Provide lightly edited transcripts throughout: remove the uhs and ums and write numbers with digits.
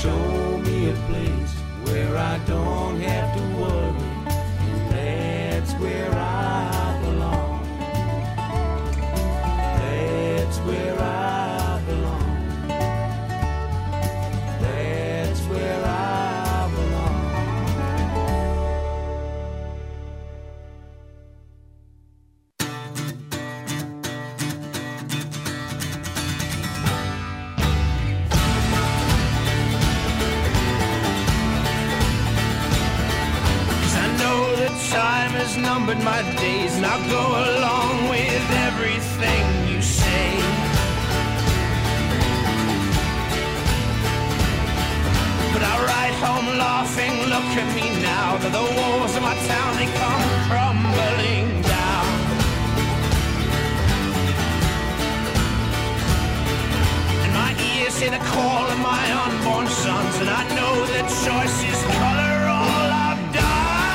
show me a place where I don't have to worry, and that's where I belong. That's where I belong. That's where I belong. Time has numbered my days, and I'll go along with everything you say. But I ride home laughing, look at me now, that the walls of my town, they come crumbling down. And my ears hear the call of my unborn sons, and I know that choice is color all I've done.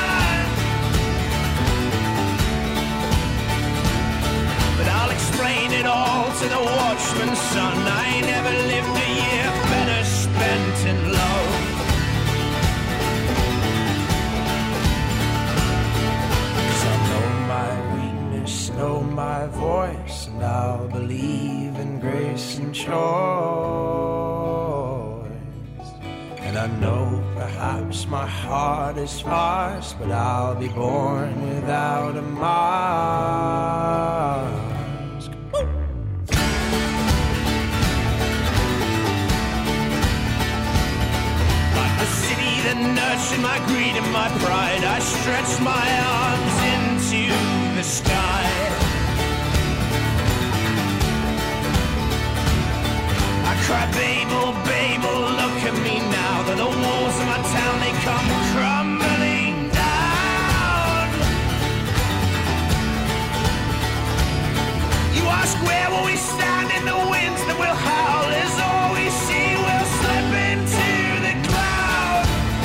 Explain it all to the watchman's son. I never lived a year better spent in love. 'Cause I know my weakness, know my voice, and I'll believe in grace and choice. And I know perhaps my heart is sparse, but I'll be born without a mark. That nurtured my greed and my pride, I stretched my arms into the sky. I cry, Babel, Babel, look at me now, that the walls of my town, they come crumbling down. You ask where will we stand in the winds that will howl, as all we see will slip into the cloud.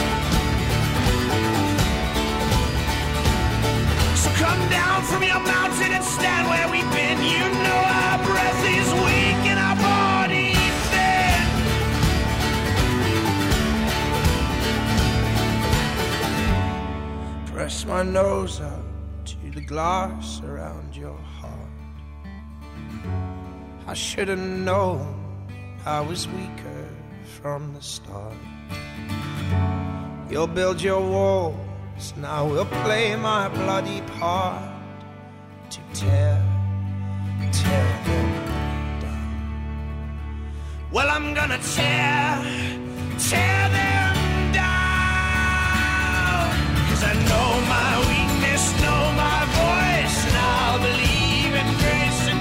Come down from your mountain and stand where we've been. You know our breath is weak and our body thin. Press my nose up to the glass around your heart. I should have known I was weaker from the start. You'll build your wall, now we'll play my bloody part to tear them down. Well, I'm gonna tear them down. 'Cause I know my weakness, know my voice, and I'll believe in grace and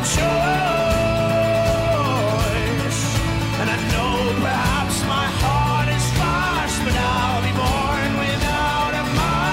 choice. And I know perhaps my heart is fast, but I'll be born without a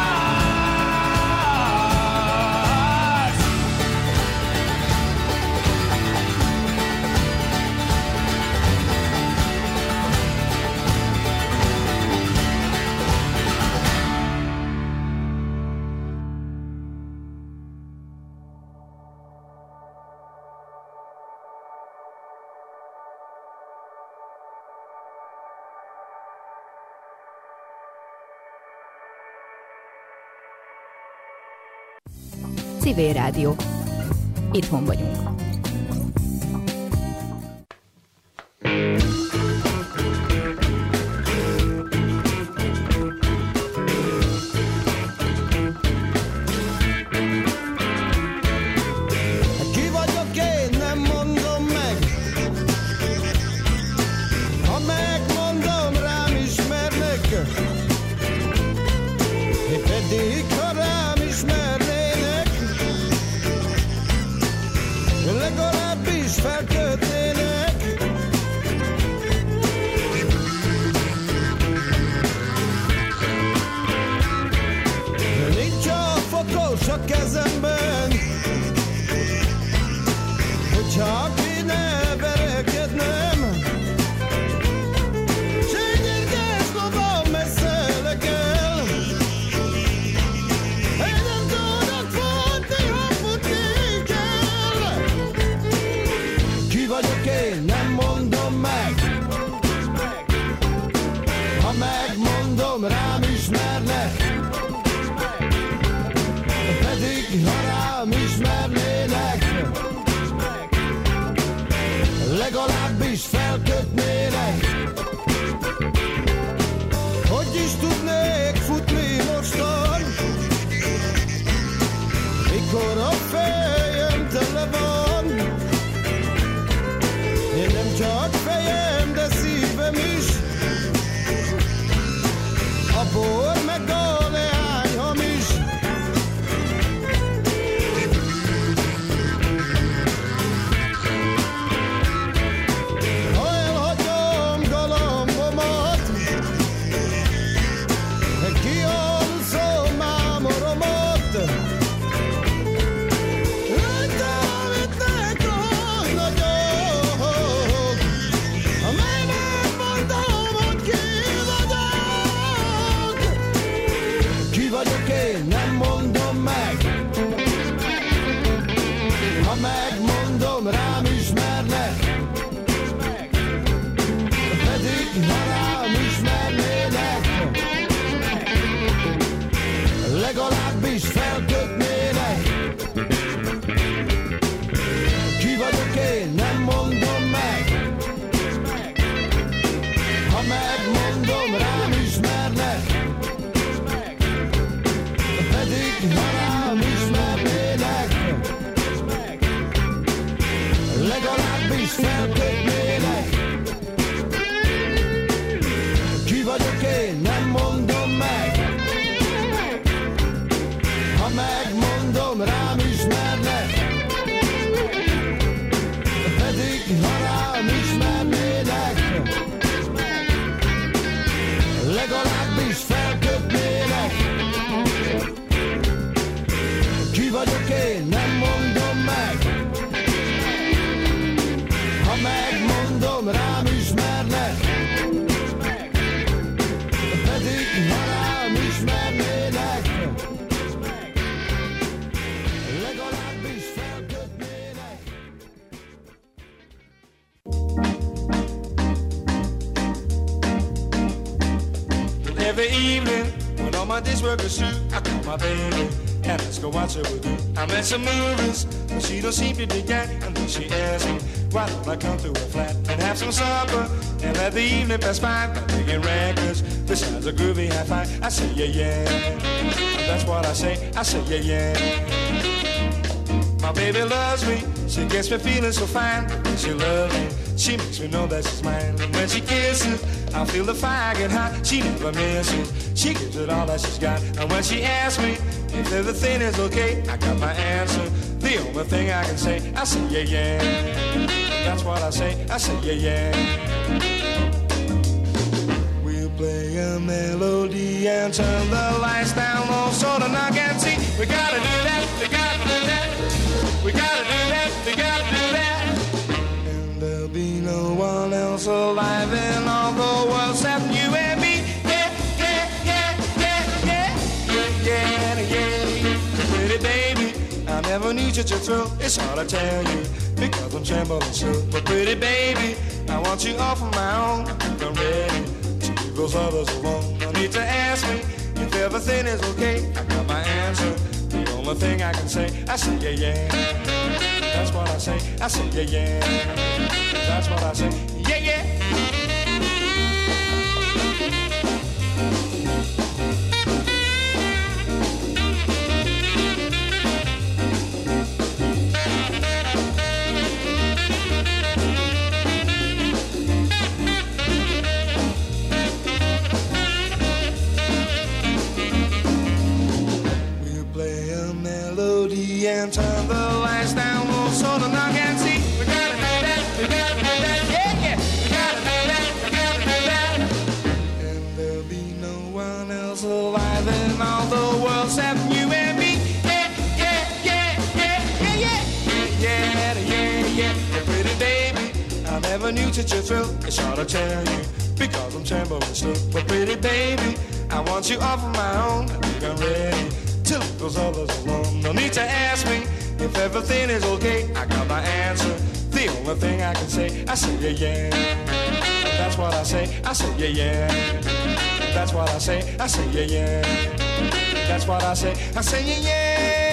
Civil Rádió. Itthon vagyunk. Ki vagyok én, nem mondom meg. Ha megmondom, rám ismernek. Pedig, ha rám ismernének, mondom, rám ismernek, pedig ha rám ismernének, legalábbis felkötnélek. Hogy is tudnék futni mostan, mikor a fejem tele van. Én nem csak fejem, de szívem is, a bor meg a leány hamis. Ha elhagyom galambomat, kialszom mámoromat, rajtam ütnek a nagyok, amely nem mondom, hogy ki vagyok. Ki vagyok én, nem mondom meg, ha megmondom, rám ismernek, pedig ha rám ismernének, legalábbis felkötnének. Ki vagyok én, nem mondom meg, ha megmondom, rám ismernek, pedig ha rám ismernének, legalábbis felkötnének. Ki vagyok én, nem mondom meg, ha megmondom, rám ismernek, pedig ha rám ismernének, legalábbis felkötnének. Ki vagyok én, nem mondom meg, ha megmondom, rám ismernek, pedig ha rám ismernének, legalábbis felkötnének. Every evening, when all my days work is through, I call my baby and ask her what she would do. I'm at some movies, but she don't seem to dig that. And then she asks me, why don't I come to her flat and have some supper and let the evening pass by picking records. This sounds a groovy high-fi. I say, yeah, yeah. And that's what I say yeah, yeah. My baby loves me, she gets me feeling so fine. When she loves me, she makes me know that she's mine. And when she kisses, I feel the fire get hot. She never misses, she gives it all that she's got. And when she asks me if everything is okay, I got my answer. The only thing I can say, I say yeah, yeah. And that's what I say yeah, yeah. We'll play a melody and turn the lights down low so the knock and see. We gotta do that, we gotta do that. We gotta do that, we gotta do that. And there'll be no one else alive in all the world except you and me. Yeah, yeah, yeah, yeah, yeah, yeah, yeah, yeah. Pretty baby, I never knew such a thrill. It's hard to tell you because I'm trembling still. But pretty baby, I want you all for my own. I'm ready to leave those others alone. No need to ask me if everything is okay. I got my answer. The only thing I can say yeah, yeah. That's what I say yeah, yeah. That's what I say, yeah, yeah. And turn the lights down low so the knock and see. We gotta do that, we gotta do that, yeah, yeah. We gotta do that, we gotta do that. And there'll be no one else alive in all the world except you and me. Yeah, yeah, yeah, yeah, yeah, yeah, yeah, yeah, yeah. Pretty baby, I never knew such a thrill. It's hard to tell you because I'm trembling still. But pretty baby, I want you all for my own. I think I'm ready to leave those others alone. No need to ask me if everything is okay. I got my answer. The only thing I can say yeah, yeah. That's what I say yeah, yeah. That's what I say yeah, yeah. That's what I say yeah, yeah.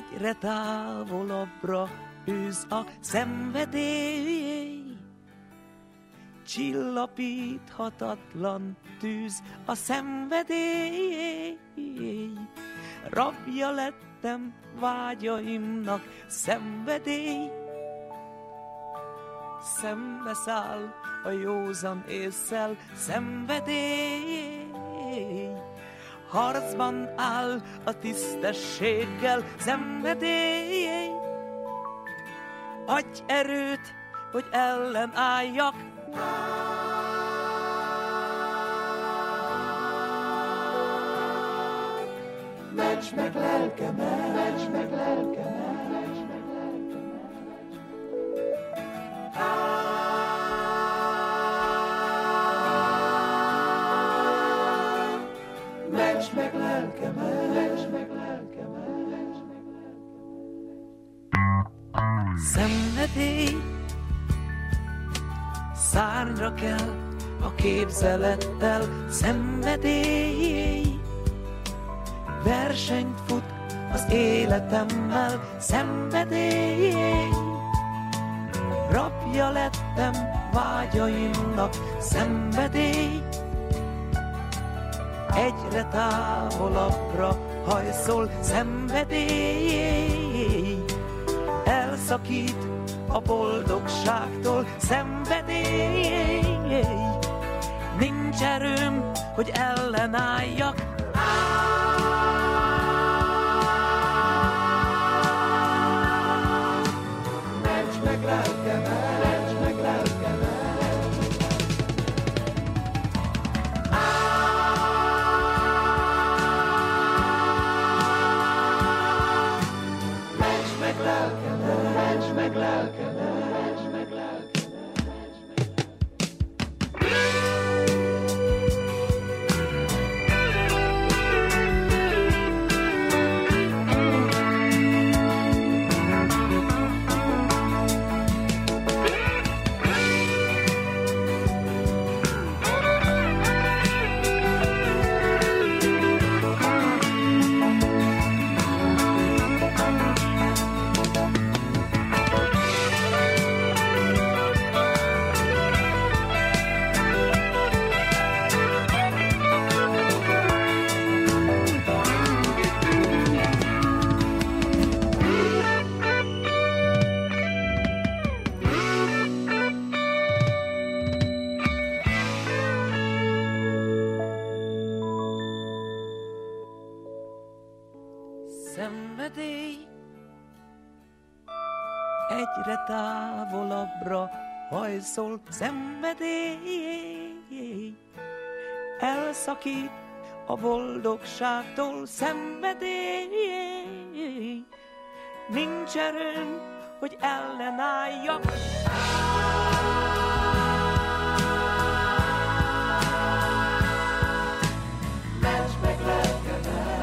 egyre távolabbra űz a szenvedély. Csillapíthatatlan tűz a szenvedély. Rabja lettem vágyaimnak, szenvedély. Szembeszáll a józan ésszel, szenvedély. Harcban áll a tisztességgel, szenvedély. Adj erőt, hogy ellenálljak. Ments meg lelkemet, ments meg lelkemet, ments meg lelkemet. Ments meg lelkemet, ments meg lelkemet, ments meg lelkemet. Szenvedély, szárnyra kell a képzelettel, szenvedély. Versenyt fut az életemmel, szenvedély. Rabja lettem vágyaimnak, szenvedély. Egyre távolabbra hajszol, szenvedély. Elszakít a boldogságtól, szenvedély. Nincs erőm, hogy ellenálljak. Ments meg lelkemet, ments meg lelkemet. Ments meg lelkemet, ments meg lelkemet, ments meg lelkemet. Szenvedély, egyre távolabbra hajszol, szenvedély. Elszakít a boldogságtól, szenvedély. Nincs erőm, hogy ellenálljak. Ments meg lelkemet,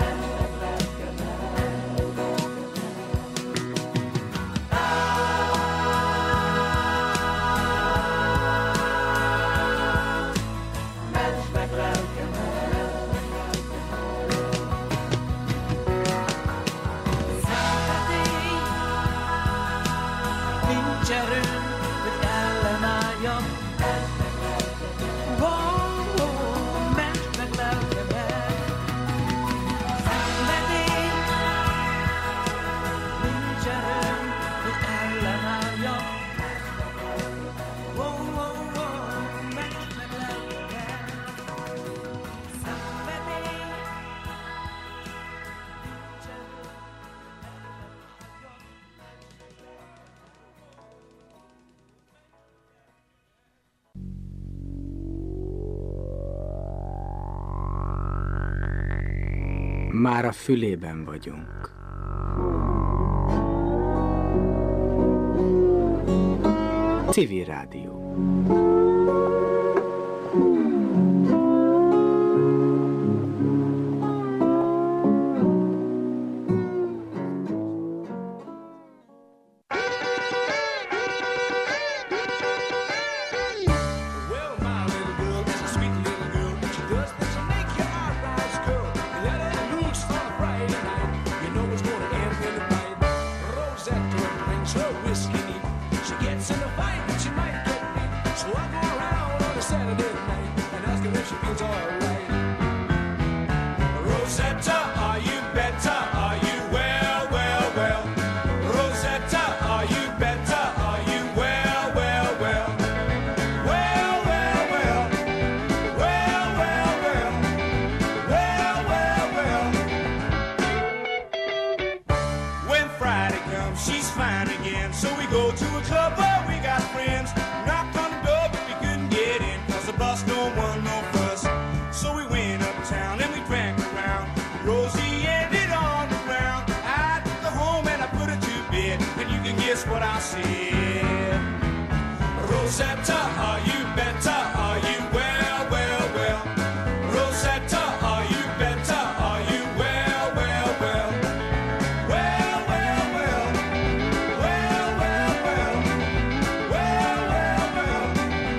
Már a fülében vagyunk. Civil Rádió. You know it's gonna end in a fight. Rosetta, are you better? Are you well, well, well? Rosetta, are you better? Are you well, well, well? Well, well, well. Well, well, well. Well, well, well.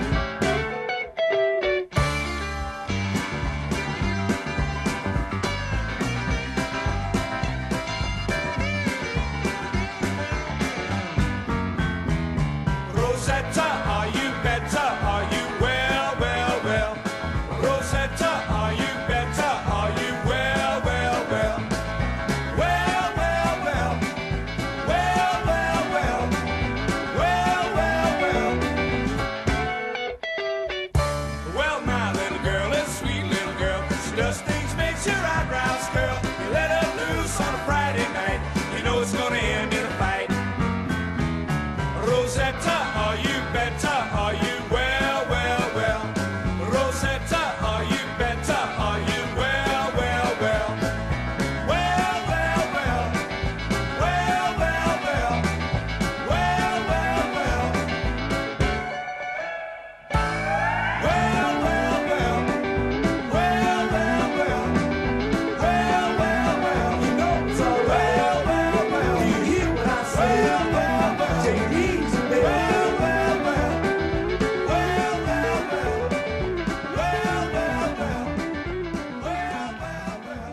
Rosetta, are you better? Are you well, well, well? Rosetta, are you better? Are you well, well, well? Well, well, well. Well, well, well. Well, well, well. Well, my little girl is a sweet little girl. She does things, makes your eyebrows curl. You let her loose on a Friday night, you know it's gonna end in a fight. Rosetta, are you better? Are you well, well, well? Rosetta, are you better? Are you well, well, well? Well, well, well. Well, well, well. Well, well, well. Well, well, well. Well, well, well. Well, well, well. You know it's all right. Well, well, well. Do you hear what I say? Well, well, well. Take it easy, baby. Well, well, well. Well, well, well. Well, well, well. Well, well, well.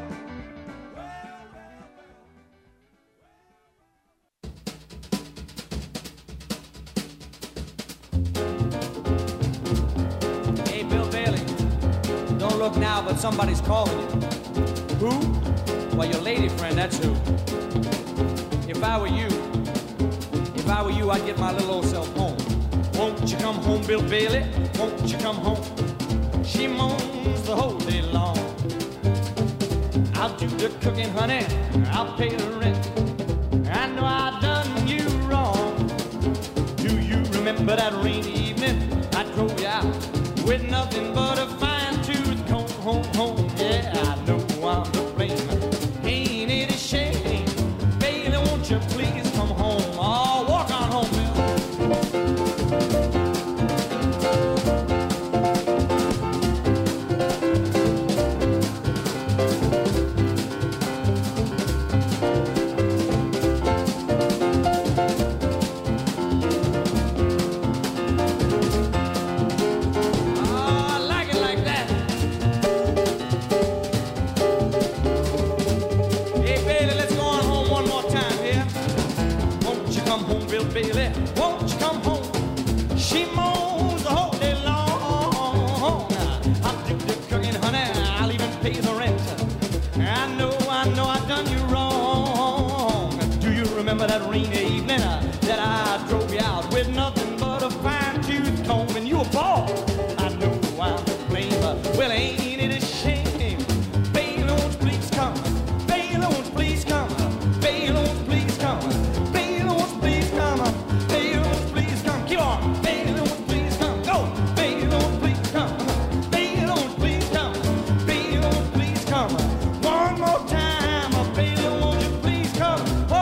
Hey, Bill Bailey, don't look now, but somebody's calling you. Who? Well, your lady friend, that's who. If I were you, I'd get my little old self home. Won't you come home, Bill Bailey? Won't you come home? She moans the whole day long. I'll do the cooking, honey. I'll pay the rent. I know I done you wrong. Do you remember that rainy evening? I drove you out with nothing but a fine-tooth comb. Home, home. Yeah, I know I'm to blame. Ain't it a shame? Baby, won't you please come home? Oh, walk on home, Bill. Bailey, won't you come home? She moans the whole day long. I'll do the cooking, honey. I'll even pay the rent. I know I done you wrong. Do you remember that rainy evening that I drove you out with nothing but a fine-tooth comb and you a ball? I know I'm to blame. Well, ain't it a shame? Bailey, won't you please come? Bailey, won't you please come? Bailey, won't you please come? Bailey, won't you please come? Bailey, won't you please come? Keep on. Bailey, won't you please come? Go. Bailey, won't you please come? Bailey, won't you please come? Bailey, won't you please come? One more time. Bailey, won't you please come? Oh,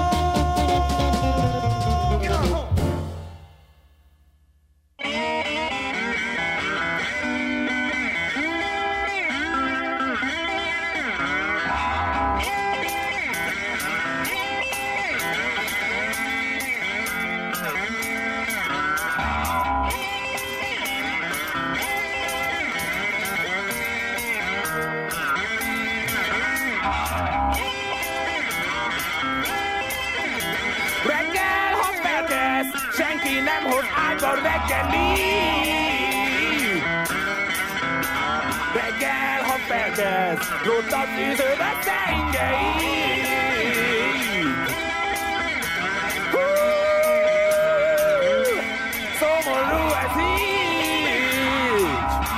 get on home. Reggel, ha felkelsz, senki nem hoz ágyba reggeli. Reggel, ha felkelsz, rótta fűződ a tengelyt. Szomorú ez így.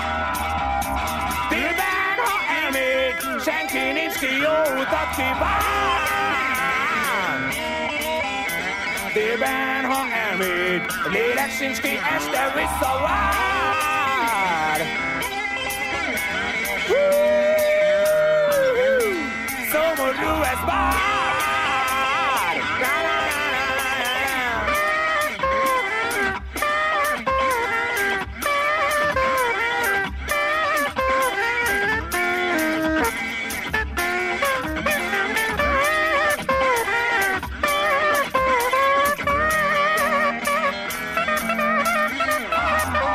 Délben, ha elmégy, senki nincs ki, jó utat kíván. Délben, ha elmégy, lélek sincs ki, este visszavár.